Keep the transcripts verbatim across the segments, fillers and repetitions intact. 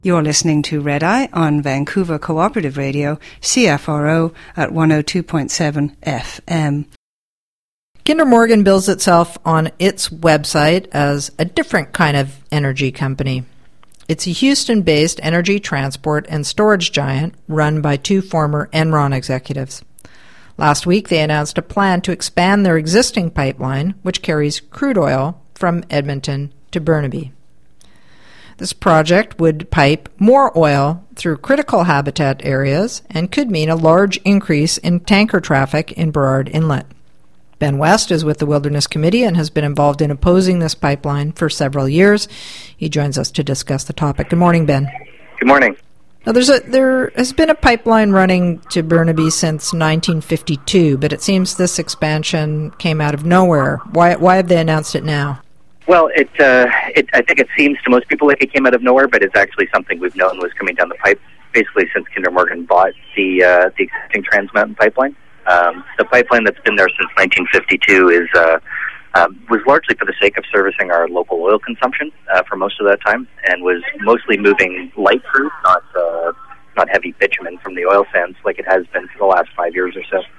You're listening to Red Eye on Vancouver Cooperative Radio, C F R O at one oh two point seven F M. Kinder Morgan bills itself on its website as a different kind of energy company. It's a Houston-based energy transport and storage giant run by two former Enron executives. Last week, they announced a plan to expand their existing pipeline, which carries crude oil from Edmonton to Burnaby. This project would pipe more oil through critical habitat areas and could mean a large increase in tanker traffic in Burrard Inlet. Ben West is with the Wilderness Committee and has been involved in opposing this pipeline for several years. He joins us to discuss the topic. Good morning, Ben. Good morning. Now, there's a, there has been a pipeline running to Burnaby since nineteen fifty-two, but it seems this expansion came out of nowhere. Why, why have they announced it now? Well, it, uh, it, I think it seems to most people like it came out of nowhere, but it's actually something we've known was coming down the pipe basically since Kinder Morgan bought the uh, the existing Trans Mountain pipeline. Um, the pipeline that's been there since nineteen fifty-two is uh, um, was largely for the sake of servicing our local oil consumption uh, for most of that time, and was mostly moving light crude, not uh, not heavy bitumen from the oil sands like it has been for the last five years or so.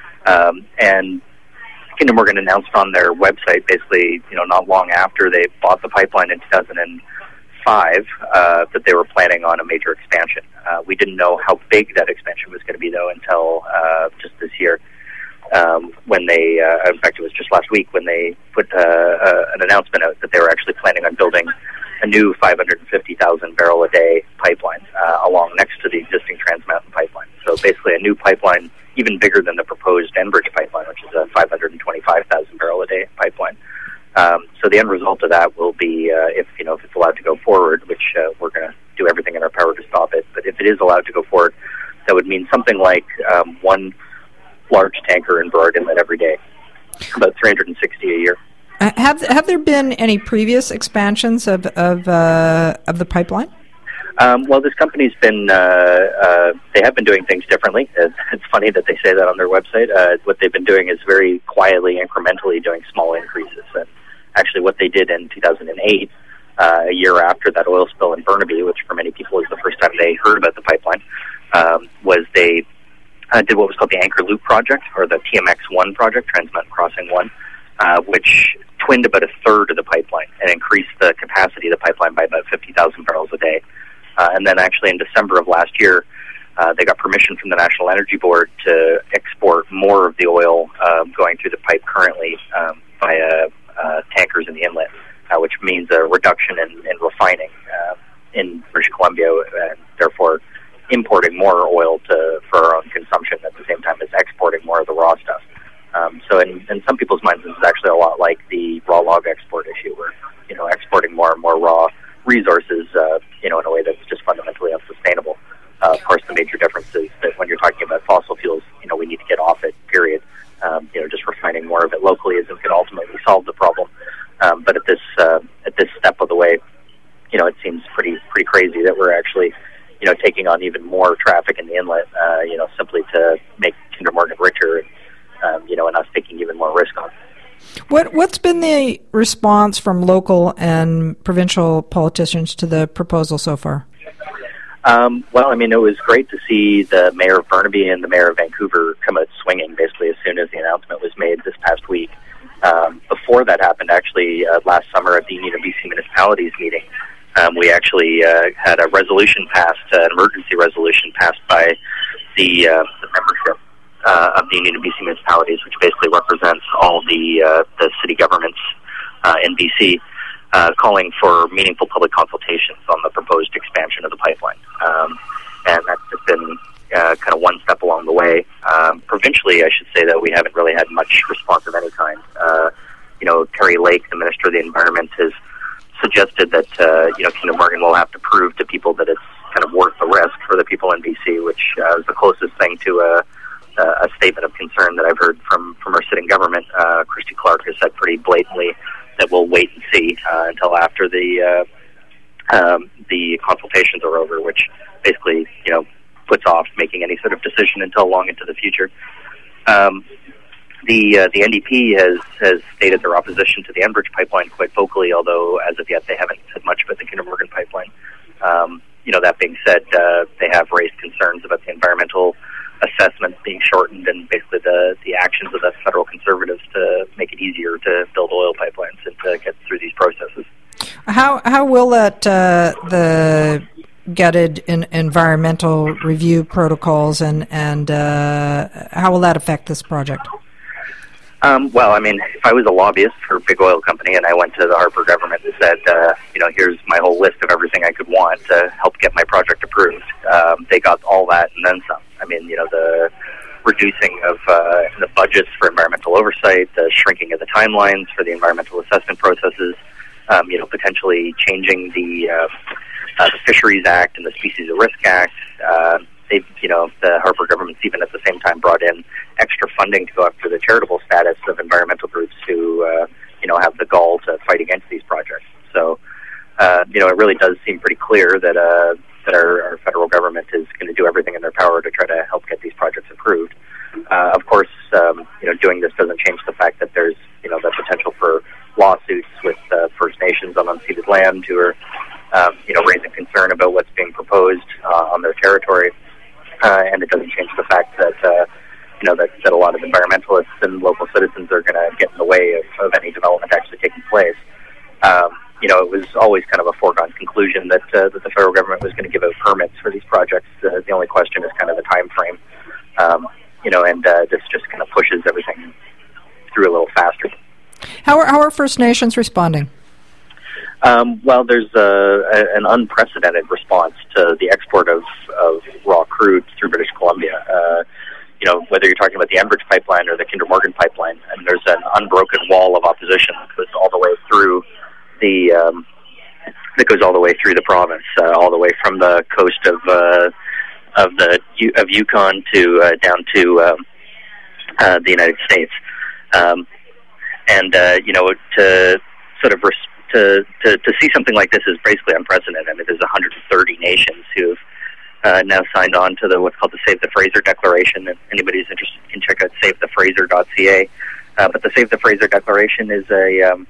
Um, and Kinder Morgan announced on their website, basically, you know, not long after they bought the pipeline in two thousand five, uh, that they were planning on a major expansion. Uh, we didn't know how big that expansion was going to be, though, until uh, just this year, um, when they, uh, in fact, it was just last week when they put uh, uh, an announcement out that they were actually planning on building a new five hundred fifty thousand barrel a day pipeline uh, along next to the existing Trans Mountain pipeline. So basically, a new pipeline even bigger than the proposed Enbridge pipeline, which is a five hundred twenty-five thousand barrel a day pipeline. Um, so the end result of that will be, uh, if you know, if it's allowed to go forward, which uh, we're going to do everything in our power to stop it. But if it is allowed to go forward, that would mean something like um, one large tanker in Burrard Inlet every day, about three hundred sixty a year. Uh, have have there been any previous expansions of of uh, of the pipeline? Um, well, this company's been, uh, uh, they have been doing things differently. It's, it's funny that they say that on their website. Uh, what they've been doing is very quietly, incrementally doing small increases. And actually what they did in two thousand eight, uh, a year after that oil spill in Burnaby, which for many people is the first time they heard about the pipeline, um, was they uh, did what was called the Anchor Loop project, or the T M X one project, Trans Mountain Crossing one, uh, which twinned about a third of the pipeline and increased the capacity of the pipeline by about fifty thousand barrels a day. Uh, and then actually in December of last year, uh, they got permission from the National Energy Board to export more of the oil uh, going through the pipe currently um, via uh, tankers in the inlet, uh, which means a reduction in, in refining uh, in British Columbia, and therefore importing more oil to for our own consumption at the same time as exporting more of the raw stuff. Um, so in, in some people's minds, this is actually a lot like the raw log export issue, where, you know, exporting more and more raw resources, uh, you know, in a way that's just fundamentally unsustainable. Uh, of course, the major difference is that when you're talking about fossil fuels, you know, we need to get off it, period. Um, you know, just refining more of it locally isn't going to ultimately solve the problem. Um, but at this uh, at this step of the way, you know, it seems pretty pretty crazy that we're actually, you know, taking on even more traffic in the inlet, uh, you know, simply to make Kinder Morgan richer, and, um, you know, and us taking even more risk on it. What, what's been the response from local and provincial politicians to the proposal so far? Um, well, I mean, it was great to see the mayor of Burnaby and the mayor of Vancouver come out swinging, basically, as soon as the announcement was made this past week. Um, before that happened, actually, uh, last summer at the Union of B C Municipalities meeting, um, we actually uh, had a resolution passed, uh, an emergency resolution passed by the, uh, the membership Uh, of the Union of B C Municipalities, which basically represents all the uh, the city governments uh, in B C, uh, calling for meaningful public consultations on the proposed expansion of the pipeline. Um, and that's just been uh, kind of one step along the way. Um, provincially, I should say that we haven't really had much response of any kind. Uh, you know, Terry Lake, the Minister of the Environment, has suggested that, uh, you know, Kinder Morgan will have to prove to people that it's kind of worth the risk for the people in B C, which uh, is the closest thing to a Uh, a statement of concern that I've heard from, from our sitting government. Uh, Christy Clark has said pretty blatantly that we'll wait and see uh, until after the uh, um, the consultations are over, which basically, you know, puts off making any sort of decision until long into the future. Um, the uh, the N D P has, has stated their opposition to the Enbridge pipeline quite vocally, although as of yet they haven't said much about the Kinder Morgan pipeline. Um, you know, that being said, uh, they have raised concerns about the environmental assessments being shortened and basically the, the actions of the federal conservatives to make it easier to build oil pipelines and to get through these processes. How how will that uh, the gutted in, environmental review protocols and and uh, how will that affect this project? Um, well, I mean, if I was a lobbyist for a big oil company and I went to the Harper government and said, uh, you know, here's my whole list of everything I could want to help get my project approved, um, they got all that and then some. I mean, you know, the reducing of uh, the budgets for environmental oversight, the shrinking of the timelines for the environmental assessment processes, um, you know, potentially changing the, uh, uh, the Fisheries Act and the Species of Risk Act. Uh, they've, you know, the Harper government's even at the same time brought in extra funding to go after the charitable status of environmental groups who, uh, you know, have the gall to fight against these projects. So, uh, you know, it really does seem pretty clear that uh, that our, our federal government is going to do everything in their power to try to help get these projects approved. Uh, of course, um, you know, doing this doesn't change the fact that there's, you know, the potential for lawsuits with uh, First Nations on unceded land who are, um, you know, raising concern about what's being proposed uh, on their territory. Uh, and it doesn't change the fact that, uh, you know, that, that a lot of environmentalists and local citizens are going to get in the way of, of any development actually taking place. Um, you know, it was always kind of a foregone conclusion that uh, that the federal government was going to give out permits for these projects. Uh, the only question is kind of the time frame. Um, you know, and uh, this just kind of pushes everything through a little faster. How are, how are First Nations responding? Um, well, there's a, a, an unprecedented response to the export of, of raw crude through British Columbia. Uh, you know, whether you're talking about the Enbridge pipeline or the Kinder Morgan pipeline, and there's an unbroken wall of opposition that goes all the way through the um, that goes all the way through the province, uh, all the way from the coast of uh, of the of Yukon to uh, down to um, uh, the United States, um, and uh, you know, to sort of res- to, to to see something like this is basically unprecedented. I mean, there's one hundred thirty nations who've uh, now signed on to the what's called the Save the Fraser Declaration. And anybody who's interested can check out save the fraser dot c a. Uh, but the Save the Fraser Declaration is a um,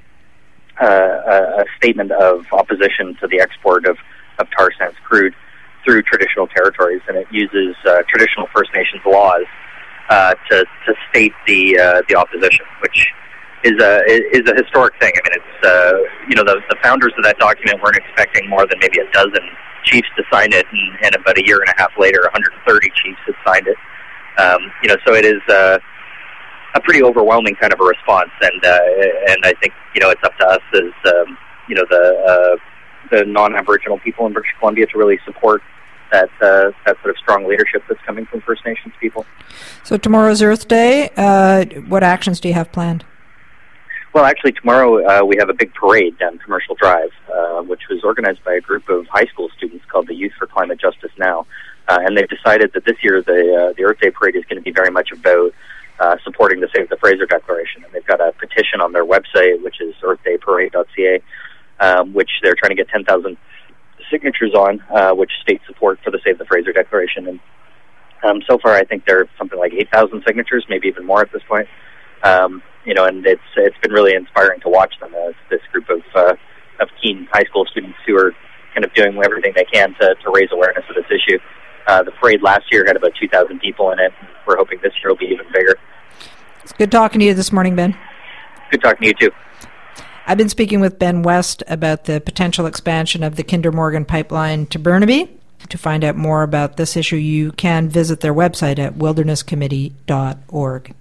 uh, a statement of opposition to the export of, of tar sands crude through traditional territories, and it uses uh, traditional First Nations laws uh, to to state the uh, the opposition, which is a is a historic thing. I mean, it's uh, you know the the founders of that document weren't expecting more than maybe a dozen chiefs to sign it, and, and about a year and a half later, one hundred thirty chiefs had signed it. Um, you know, so it is uh, a pretty overwhelming kind of a response, and uh, and I think you know it's up to us as um, you know the uh, the non-Aboriginal people in British Columbia to really support that uh, that sort of strong leadership that's coming from First Nations people. So tomorrow's Earth Day. Uh, what actions do you have planned? Well, actually, tomorrow uh, we have a big parade down Commercial Drive, uh, which was organized by a group of high school students called the Youth for Climate Justice Now, uh, and they've decided that this year the uh, the Earth Day parade is going to be very much about uh, supporting the Save the Fraser Declaration, and they've got a petition on their website, which is earth day parade dot c a, um, which they're trying to get ten thousand signatures on, uh, which states support for the Save the Fraser Declaration, and um, so far I think there are something like eight thousand signatures, maybe even more at this point. Um, you know, and it's it's been really inspiring to watch them as this group of uh, of keen high school students who are kind of doing everything they can to, to raise awareness of this issue. Uh, the parade last year had about two thousand people in it. We're hoping this year will be even bigger. It's good talking to you this morning, Ben. Good talking to you, too. I've been speaking with Ben West about the potential expansion of the Kinder Morgan pipeline to Burnaby. To find out more about this issue, you can visit their website at wilderness committee dot org.